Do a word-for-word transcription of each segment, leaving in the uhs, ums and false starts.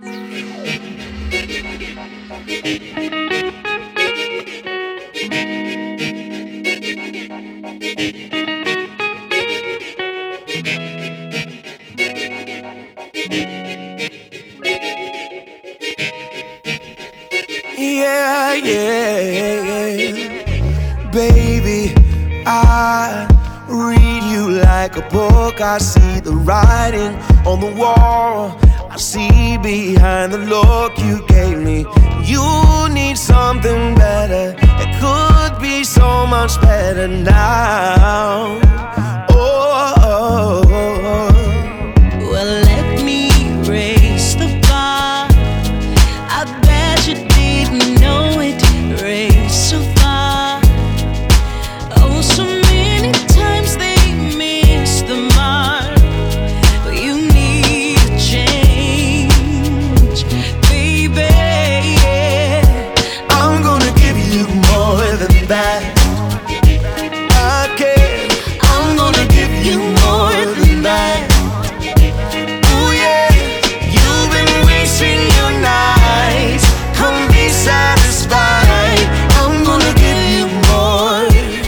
Yeah, yeah, yeah. Baby, I read you like a book. I see the writing on the wall. I see behind the look you gave me. You need something better. It could be so much better now. Oh, oh, oh. Well, let me raise the bar. I bet you didn't know it. Raised so far. Oh, so many times they missed the mark. But you need a change, baby. I'm gonna give you more than that. I can. I'm gonna give you more than that. Oh yeah, you've been wasting your nights. Come be satisfied. I'm gonna give you more.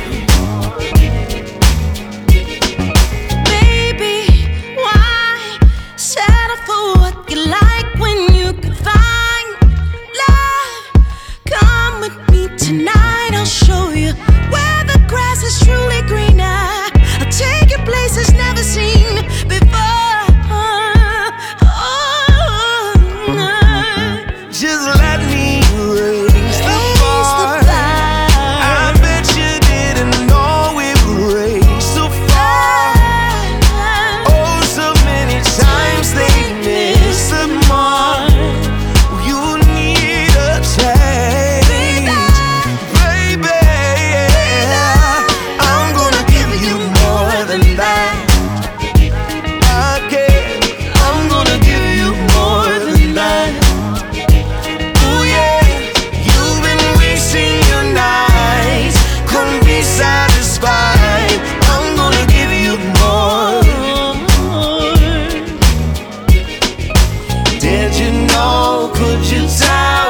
Baby, why settle for what you like when you can find love? Come with me tonight, I'll show you where the grass is truly greener. I'll take you places never seen before. Oh, Just let me raise the bar. I bet you didn't know it would raise so far. Oh, so many times they miss the mark. You need a change, baby. I'm gonna give you more than that. I can. I'm gonna give you more than that. Oh yeah, you've been wasting your nights. Come be satisfied. I'm gonna give you more. Did you know? Could you tell?